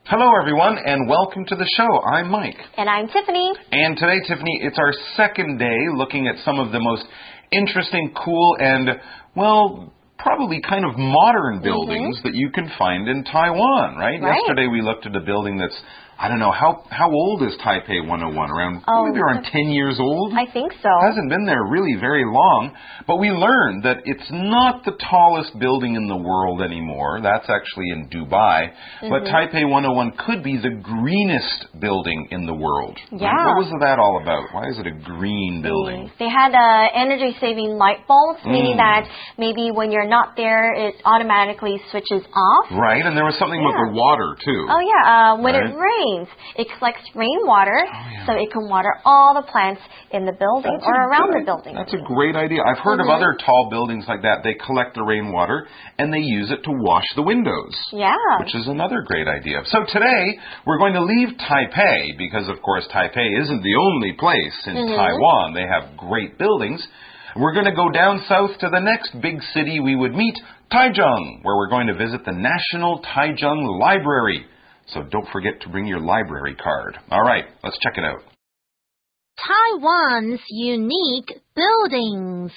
Hello, everyone, and welcome to the show. I'm Mike. And I'm Tiffany. And today, Tiffany, it's our second day looking at some of the most interesting, cool, and, well, probably kind of modern buildings that you can find in Taiwan, right? Yesterday we looked at a building that's, I don't know, how old is Taipei 101? Maybe around 10 years old? I think so. Hasn't been there really very long. But we learned that it's not the tallest building in the world anymore. That's actually in Dubai. But Taipei 101 could be the greenest building in the world. Yeah. Right? What was that all about? Why is it a green building? They had energy-saving light bulbs, meaning that maybe when you're not there, it automatically switches off. Right, and there was something about the water, too. Oh, yeah. When it rains, it collects rainwater, so it can water all the plants in the building or around the building. That's a great idea. I've heard of other tall buildings like that. They collect the rainwater and they use it to wash the windows. Yeah. Which is another great idea. So today, we're going to leave Taipei because, of course, Taipei isn't the only place in Taiwan. They have great buildings. We're going to go down south to the next big city we would meet, Taichung, where we're going to visit the National Taichung Library. So don't forget to bring your library card. All right, let's check it out. Taiwan's unique buildings.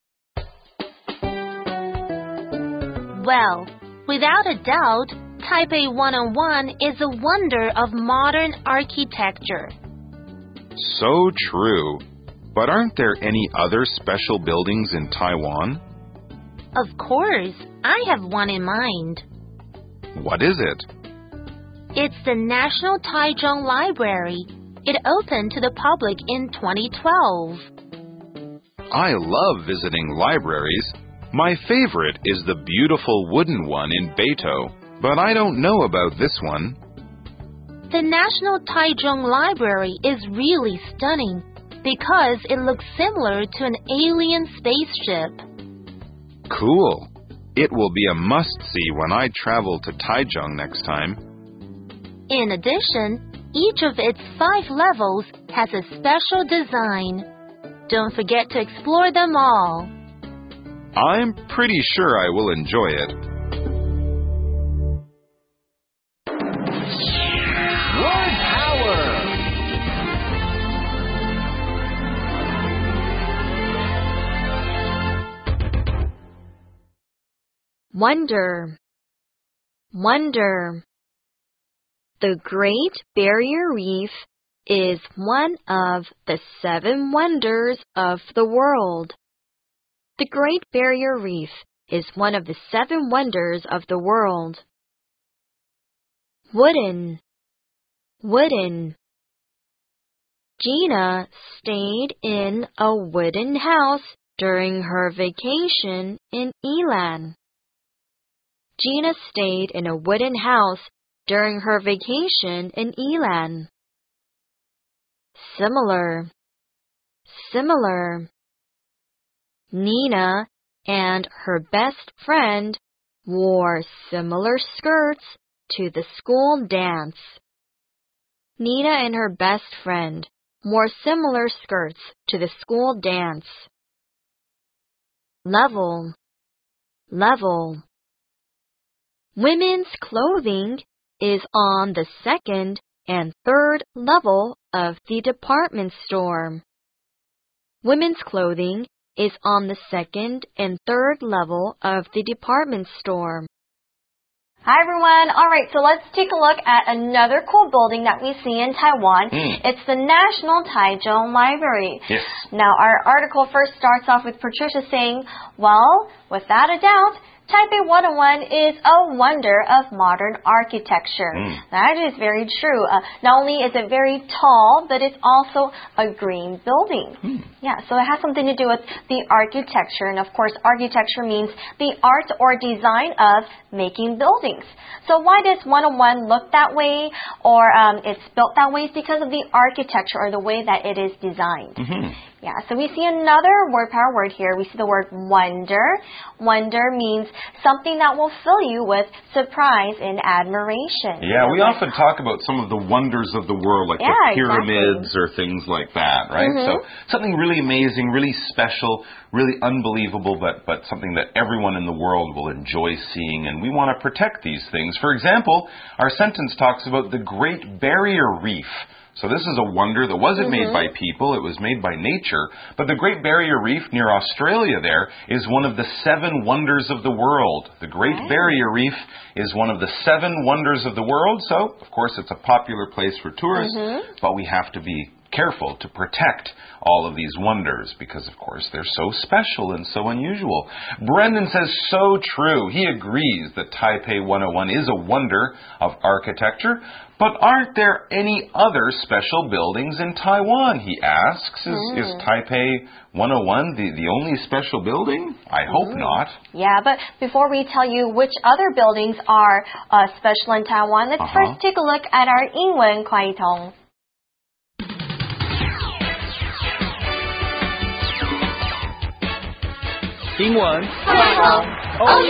Well, without a doubt, Taipei 101 is a wonder of modern architecture. So true. But aren't there any other special buildings in Taiwan? Of course, I have one in mind. What is it? It's the National Taichung Library. It opened to the public in 2012. I love visiting libraries. My favorite is the beautiful wooden one in Beito, but I don't know about this one. The National Taichung Library is really stunning because it looks similar to an alien spaceship. Cool. It will be a must-see when I travel to Taichung next time. In addition, each of its 5 levels has a special design. Don't forget to explore them all. I'm pretty sure I will enjoy it. Word Power! Wonder. Wonder. The Great Barrier Reef is one of the 7 wonders of the world. The Great Barrier Reef is one of the 7 wonders of the world. Wooden. Wooden. Gina stayed in a wooden house during her vacation in Yilan. Gina stayed in a wooden house during her vacation in Yilan. Similar. Similar. Nina and her best friend wore similar skirts to the school dance. Nina and her best friend wore similar skirts to the school dance. Level. Level. Women's clothing is on the 2nd and 3rd level of the department store. Women's clothing is on the 2nd and 3rd level of the department store. Hi everyone. All right, so let's take a look at another cool building that we see in Taiwan. It's the National Taichung Library. Yes. Now, our article first starts off with Patricia saying, well, without a doubt, Taipei 101 is a wonder of modern architecture. That is very true. Not only is it very tall, but it's also a green building. Yeah, so it has something to do with the architecture. And of course, architecture means the art or design of making buildings. So why does 101 look that way or it's built that way? It's because of the architecture or the way that it is designed. Yeah, so we see another word power word here. We see the word wonder. Wonder means something that will fill you with surprise and admiration. Yeah, we often talk about some of the wonders of the world, like the pyramids or things like that, right? So something really amazing, really special, really unbelievable, but something that everyone in the world will enjoy seeing, and we want to protect these things. For example, our sentence talks about the Great Barrier Reef. So this is a wonder that wasn't made by people, it was made by nature. But the Great Barrier Reef near Australia there is one of the 7 wonders of the world. The Great Barrier Reef is one of the 7 wonders of the world. So, of course, it's a popular place for tourists, but we have to be careful to protect all of these wonders because, of course, they're so special and so unusual. Brendan says, so true. He agrees that Taipei 101 is a wonder of architecture, but aren't there any other special buildings in Taiwan, he asks. Is Taipei 101 the only special building? I hope not. Yeah, but before we tell you which other buildings are special in Taiwan, let's first take a look at our 英文快一通。 英文快通，Oh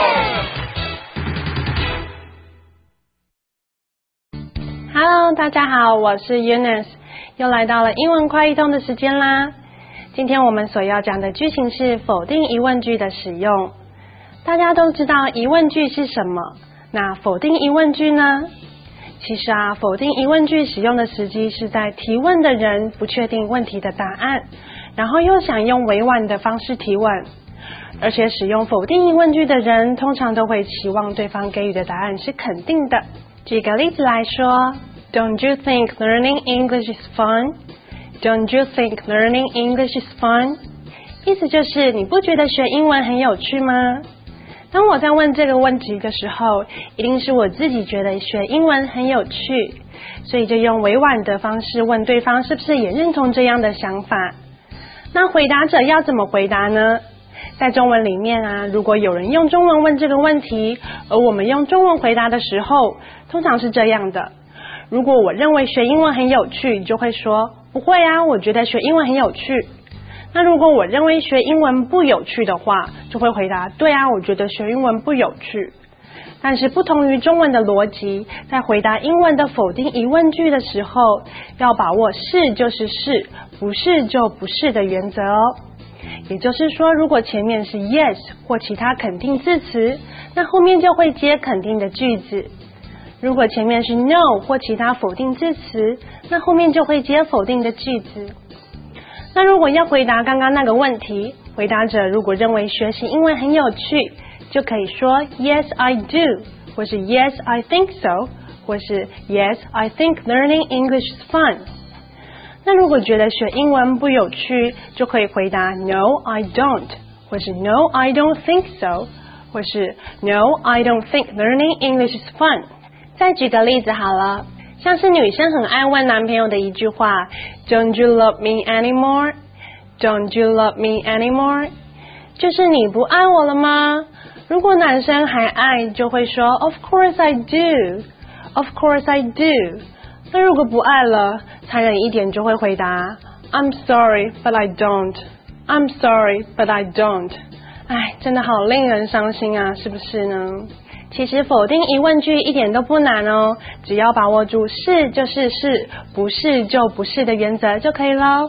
yeah！Hello， 大家好，我是 Eunice， 又来到了英文快一通的时间啦。今天我们所要讲的句型是否定疑问句的使用。大家都知道疑问句是什么，那否定疑问句呢？其实否定疑问句使用的时机是在提问的人不确定问题的答案，然后又想用委婉的方式提问。而且使用否定疑问句的人通常都会期望对方给予的答案是肯定的。举个例子来说 Don't you think learning English is fun? Don't you think learning English is fun? 意思就是你不觉得学英文很有趣吗？当我在问这个问题的时候，一定是我自己觉得学英文很有趣，所以就用委婉的方式问对方是不是也认同这样的想法。那回答者要怎么回答呢？在中文里面如果有人用中文问这个问题，而我们用中文回答的时候，通常是这样的。如果我认为学英文很有趣，就会说不会我觉得学英文很有趣。那如果我认为学英文不有趣的话，就会回答对我觉得学英文不有趣。但是不同于中文的逻辑，在回答英文的否定疑问句的时候，要把握是就是是，不是就不是的原则哦。也就是说，如果前面是 yes 或其他肯定字词，那后面就会接肯定的句子。如果前面是 no 或其他否定字词，那后面就会接否定的句子。那如果要回答刚刚那个问题，回答者如果认为学习英文很有趣，就可以说 Yes, I do 或是 Yes, I think so 或是 Yes, I think learning English is fun。那如果觉得学英文不有趣，就可以回答 No, I don't 或是 No, I don't think so 或是 No, I don't think learning English is fun。 再举个例子好了，像是女生很爱问男朋友的一句话 Don't you love me anymore? Don't you love me anymore? 就是你不爱我了吗？如果男生还爱，就会说 Of course I do Of course I do。 那如果不爱了，残忍一点就会回答 I'm sorry but I don't I'm sorry but I don't。 真的好令人伤心是不是呢？其实否定疑问句一点都不难哦，只要把握住是就是是，不是就不是的原则就可以咯。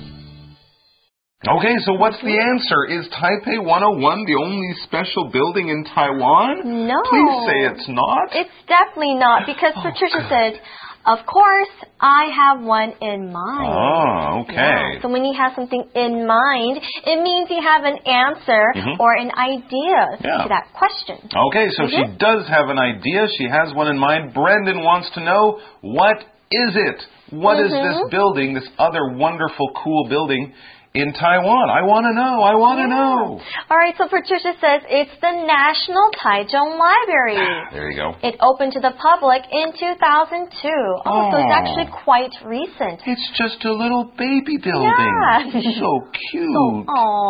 Okay, so what's the answer? Is Taipei 101 the only special building in Taiwan? No. Please say it's not. It's definitely not, because Patricia said, of course, I have one in mind. Oh, okay. Yeah. So when you have something in mind, it means you have an answer or an idea to that question. Okay, so she does have an idea. She has one in mind. Brendan wants to know, what is it? What is this building, this other wonderful, cool building in Taiwan? I want to know. I want to know. All right, so Patricia says it's the National Taichung Library. There you go. It opened to the public in 2002. So it's actually quite recent. It's just a little baby building. Yeah. So cute.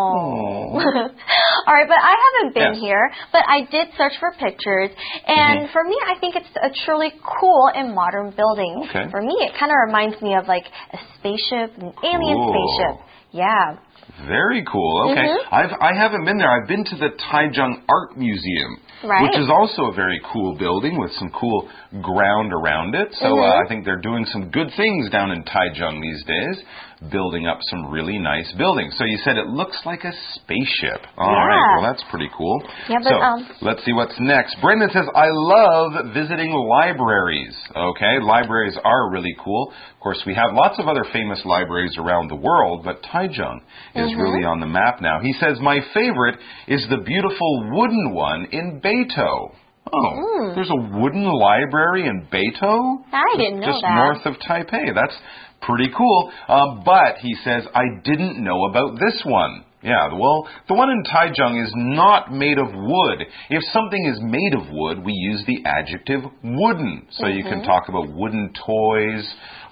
All right, but I haven't been here, but I did search for pictures. And for me, I think it's a truly cool and modern building. Okay. For me, it kind of reminds me of like a spaceship, an alien spaceship. Yeah. Very cool. Okay. I haven't been there. I've been to the Taichung Art Museum, which is also a very cool building with some cool ground around it. So I think they're doing some good things down in Taichung these days, building up some really nice buildings. So you said it looks like a spaceship. All right. Well, that's pretty cool. Yeah, but, so let's see what's next. Brendan says, I love visiting libraries. Okay. Libraries are really cool. Of course, we have lots of other famous libraries around the world, but Taichung is really on the map now. He says, my favorite is the beautiful wooden one in Beito. There's a wooden library in Beito? I didn't know just that. North of Taipei. That's pretty cool. But he says, I didn't know about this one. Yeah, well, the one in Taichung is not made of wood. If something is made of wood, we use the adjective wooden. So you can talk about wooden toys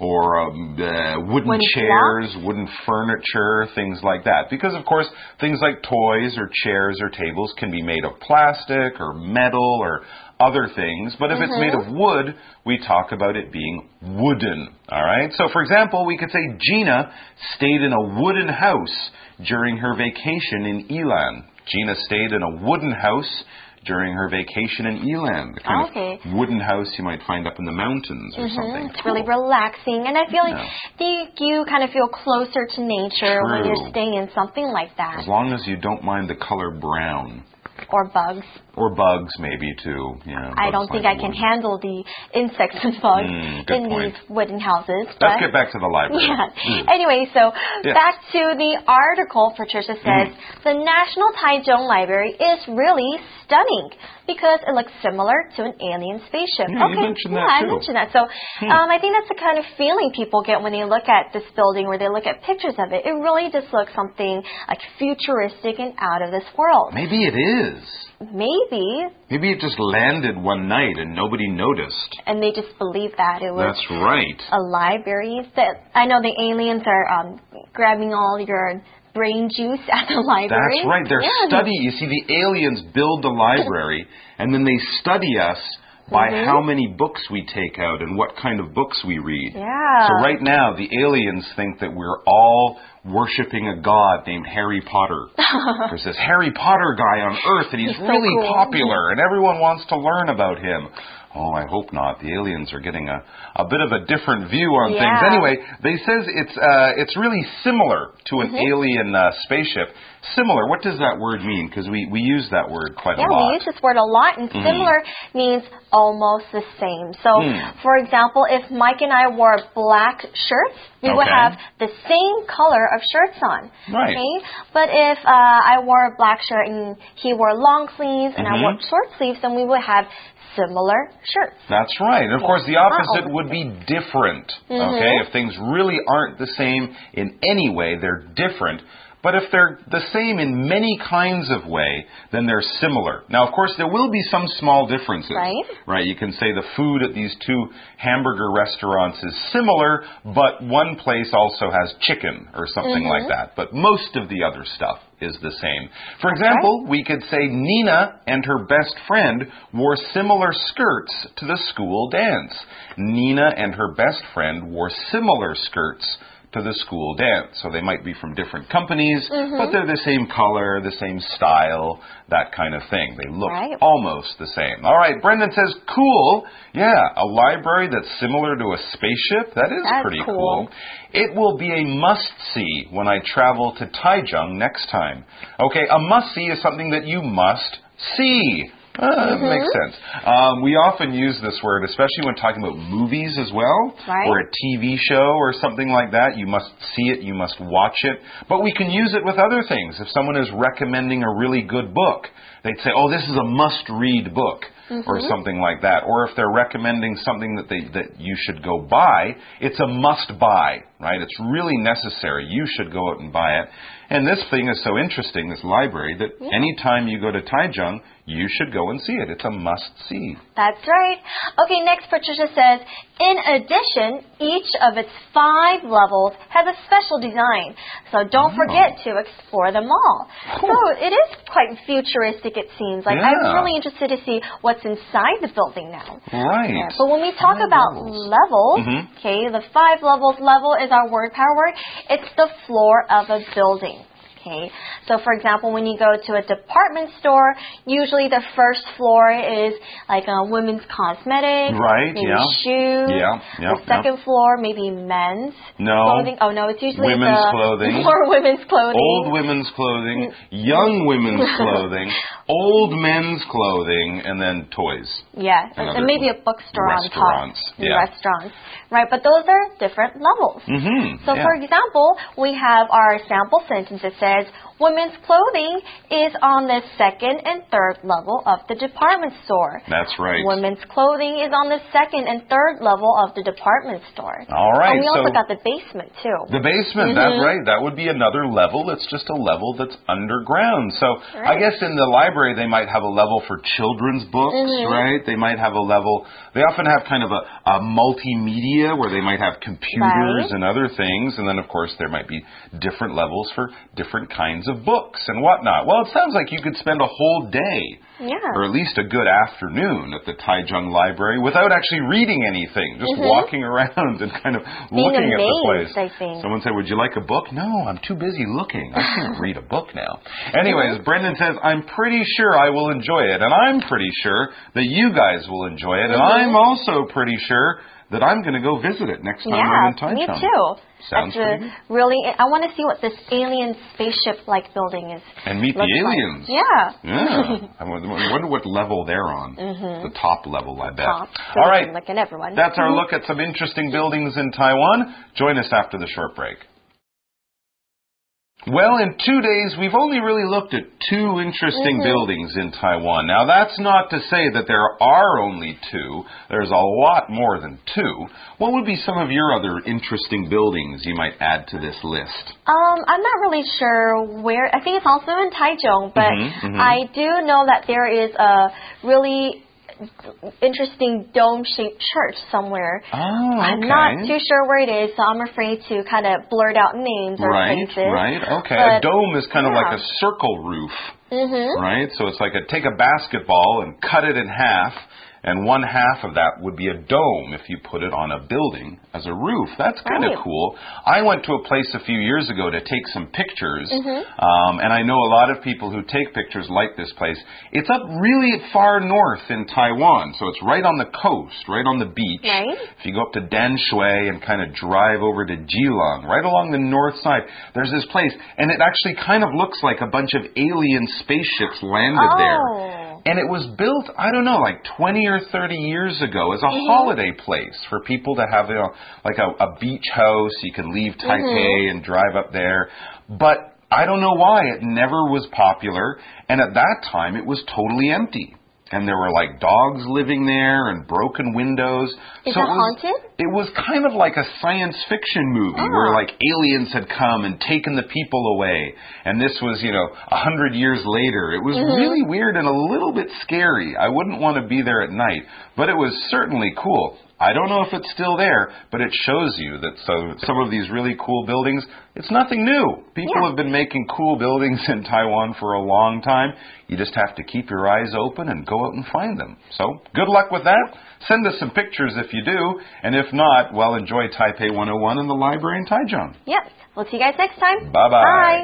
or wooden chairs, wooden furniture, things like that. Because, of course, things like toys or chairs or tables can be made of plastic or metal or other things. But if it's made of wood, we talk about it being wooden. All right? So, for example, we could say Gina stayed in a wooden house during her vacation in Yilan. Gina stayed in a wooden house during her vacation in Yilan. The kind of wooden house you might find up in the mountains or something. It's really relaxing. And I feel like you kind of feel closer to nature when you're staying in something like that. As long as you don't mind the color brown. Or bugs. Or bugs, maybe, too. Yeah, I don't think I can handle the insects and bugs in these wooden houses. Let's get back to the library. Anyway, so back to the article, Patricia says, the National Taichung Library is really stunning because it looks similar to an alien spaceship. You mentioned that, too. I mentioned that. So I think that's the kind of feeling people get when they look at this building or they look at pictures of it. It really just looks something like futuristic and out of this world. Maybe it is. Maybe. Maybe it just landed one night and nobody noticed. And they just believed that it was That's right. a library. I know the aliens are grabbing all your brain juice at the library. That's right. They're studying. You see, the aliens build the library and then they study us by how many books we take out and what kind of books we read. Yeah. So right now, the aliens think that we're all worshipping a god named Harry Potter. There's this Harry Potter guy on Earth, and he's really cool. popular, and everyone wants to learn about him. Oh, I hope not. The aliens are getting a bit of a different view on things. Anyway, they says it's really similar to an alien spaceship. Similar, what does that word mean? Because we use that word quite a lot. Yeah, we use this word a lot, and similar means almost the same. So, for example, if Mike and I wore black shirts, we would have the same color of shirts on. Right. Okay? But if I wore a black shirt and he wore long sleeves and I wore short sleeves, then we would have similar shirts. That's right. And of course, the opposite would be different. Okay? If things really aren't the same in any way, they're different. But if they're the same in many kinds of way, then they're similar. Now, of course, there will be some small differences. Right? You can say the food at these two hamburger restaurants is similar, but one place also has chicken or something like that. But most of the other stuff is the same. For example, we could say Nina and her best friend wore similar skirts to the school dance. Nina and her best friend wore similar skirts to the school dance. So they might be from different companies, but they're the same color, the same style, that kind of thing. They look almost the same. All right, Brendan says, cool. Yeah, a library that's similar to a spaceship. That's pretty cool. It will be a must-see when I travel to Taichung next time. Okay, a must-see is something that you must see. That makes sense. We often use this word, especially when talking about movies as well, or a TV show or something like that. You must see it, you must watch it. But we can use it with other things. If someone is recommending a really good book, they'd say, oh, this is a must-read book. or something like that. Or if they're recommending something that you should go buy, it's a must buy, right? It's really necessary. You should go out and buy it. And this thing is so interesting, this library, that anytime you go to Taichung, you should go and see it. It's a must-see. That's right. Okay, next Patricia says, in addition, each of its 5 levels has a special design. So don't forget to explore them all. Cool. So it is quite futuristic, it seems. Like I'm really interested to see what's inside the building now. Right. Yeah. But when we talk about levels, okay, the 5 levels, level is our word power word. It's the floor of a building. Okay, so for example, when you go to a department store, usually the first floor is like a women's cosmetics, maybe shoes. The second floor, maybe men's clothing. Oh no, it's usually women's clothing. More women's clothing. Old women's clothing, young women's clothing, old men's clothing, and then toys. Yeah, and maybe a bookstore on top. Yeah. Restaurants. Right, but those are different levels. So for example, we have our sample sentence that says, women's clothing is on the 2nd and 3rd level of the department store. That's right. Women's clothing is on the 2nd and 3rd level of the department store. All right. And we also got the basement too. The basement, that's right. That would be another level. It's just a level that's underground. So I guess in the library they might have a level for children's books, right? They might have a level. They often have kind of a multimedia where they might have computers and other things. And then, of course, there might be different levels for different kinds of books and whatnot. Well, it sounds like you could spend a whole day or at least a good afternoon at the Taichung Library without actually reading anything, just walking around and kind of looking at the place. I think. Someone said, would you like a book? No, I'm too busy looking. I can't read a book now. Anyways, Brendan says, I'm pretty sure I will enjoy it, and I'm pretty sure that you guys will enjoy it, and I'm also pretty sure that I'm going to go visit it next time I'm in Taichung. Me too. Sounds pretty good. Really, I want to see what this alien spaceship-like building is. And meet the aliens. Yeah. I wonder what level they're on. The top level, I bet. Top. All right. Look at everyone. That's our look at some interesting buildings in Taiwan. Join us after the short break. Well, in 2 days, we've only really looked at 2 interesting buildings in Taiwan. Now, that's not to say that there are only 2. There's a lot more than 2. What would be some of your other interesting buildings you might add to this list? I'm not really sure where. I think it's also in Taichung, but I do know that there is a really interesting dome-shaped church somewhere. Oh, okay. I'm not too sure where it is, so I'm afraid to kind of blurt out names or places. Right, okay. But, a dome is kind of like a circle roof, right? So it's like take a basketball and cut it in half, and one half of that would be a dome if you put it on a building as a roof. That's kind of cool. I went to a place a few years ago to take some pictures, and I know a lot of people who take pictures like this place. It's up really far north in Taiwan, so it's right on the coast, right on the beach. Right. If you go up to Danshui and kind of drive over to Keelung, right along the north side, there's this place, and it actually kind of looks like a bunch of alien spaceships landed there. And it was built, I don't know, like 20 or 30 years ago as a holiday place for people to have, like a beach house. You can leave Taipei and drive up there. But I don't know why it never was popular. And at that time, it was totally empty. And there were like dogs living there and broken windows. Is it haunted? It was kind of like a science fiction movie where like aliens had come and taken the people away. And this was, 100 years later. It was really weird and a little bit scary. I wouldn't want to be there at night, but it was certainly cool. I don't know if it's still there, but it shows you that some of these really cool buildings, it's nothing new. People have been making cool buildings in Taiwan for a long time. You just have to keep your eyes open and go out and find them. So good luck with that. Send us some pictures if you do. And if not, well, enjoy Taipei 101 in the library in Taichung. Yep. We'll see you guys next time. Bye-bye. Bye.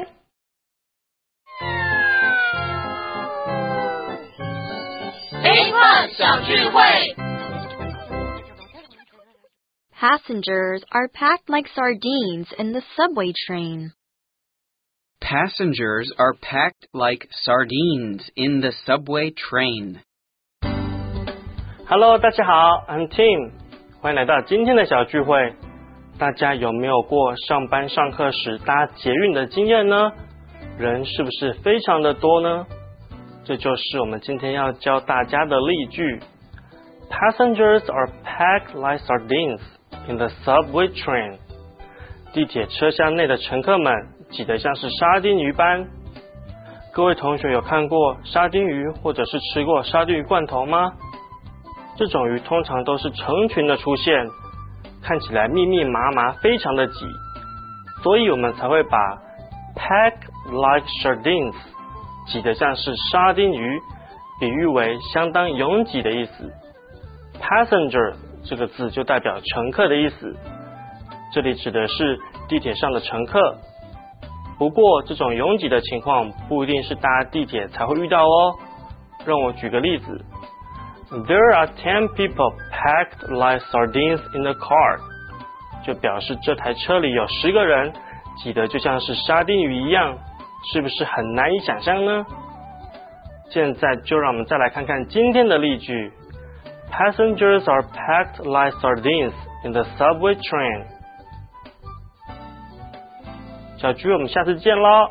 Passengers are packed like sardines in the subway train. Passengers are packed like sardines in the subway train. Hello， 大家好 ，I'm Tim， 欢迎来到今天的小聚会。大家有没有过上班上课时搭捷运的经验呢？人是不是非常的多呢？ 这就是我们今天要教大家的例句。Passengers are packed like sardines in the subway train. 地铁车厢内的乘客们挤得像是沙丁鱼般。各位同学有看过沙丁鱼或者是吃过沙丁鱼罐头吗？这种鱼通常都是成群的出现，看起来密密麻麻，非常的挤，所以我们才会把 packed like sardines 挤得像是沙丁鱼比喻为相当拥挤的意思。Passenger 这个字就代表乘客的意思，这里指的是地铁上的乘客。不过这种拥挤的情况不一定是搭地铁才会遇到哦。让我举个例子。There are 10 people packed like sardines in the car. 就表示这台车里有10个人挤得就像是沙丁鱼一样，是不是很难以想象呢？现在就让我们再来看看今天的例句。Passengers are packed like sardines in the subway train. 小菊，我们下次见咯。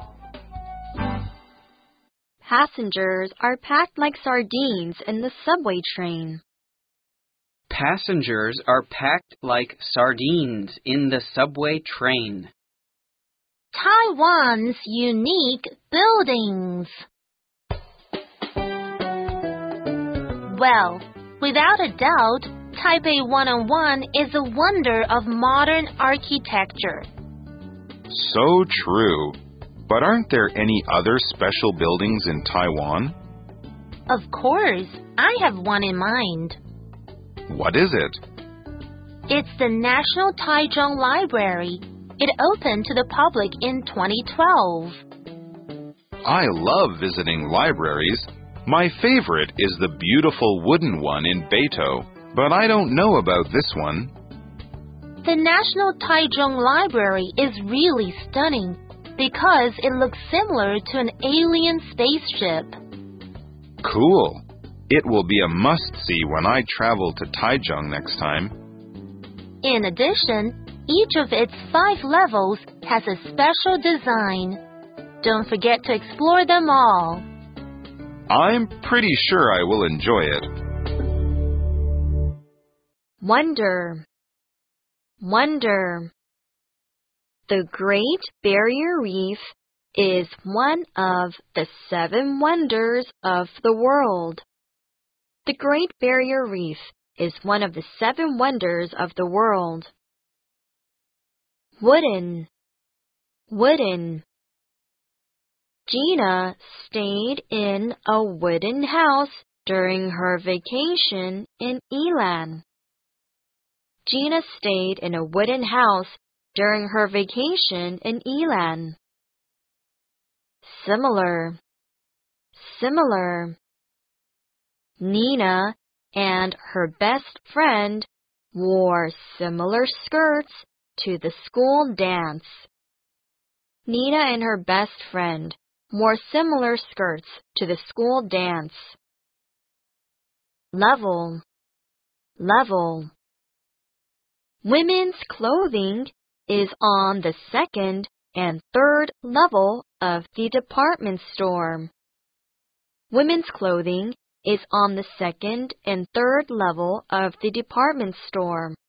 Passengers are packed like sardines in the subway train. Passengers are packed like sardines in the subway train. Taiwan's unique buildings. Well, without a doubt, Taipei 101 is a wonder of modern architecture. So true. But aren't there any other special buildings in Taiwan? Of course, I have one in mind. What is it? It's the National Taichung Library. It opened to the public in 2012. I love visiting libraries. My favorite is the beautiful wooden one in Beito, but I don't know about this one. The National Taichung Library is really stunning because it looks similar to an alien spaceship. Cool. It will be a must-see when I travel to Taichung next time. In addition, each of its 5 levels has a special design. Don't forget to explore them all. I'm pretty sure I will enjoy it. Wonder. Wonder. The Great Barrier Reef is one of the 7 wonders of the world. The Great Barrier Reef is one of the 7 wonders of the world. Wooden. Wooden. Gina stayed in a wooden house during her vacation in Ilan. Gina stayed in a wooden house during her vacation in Ilan. Similar. Similar. Nina and her best friend wore similar skirts to the school dance. Nina and her best friend wore similar skirts to the school dance. Level. Level. Women's clothing is on the 2nd and 3rd level of the department store. Women's clothing is on the 2nd and 3rd level of the department store.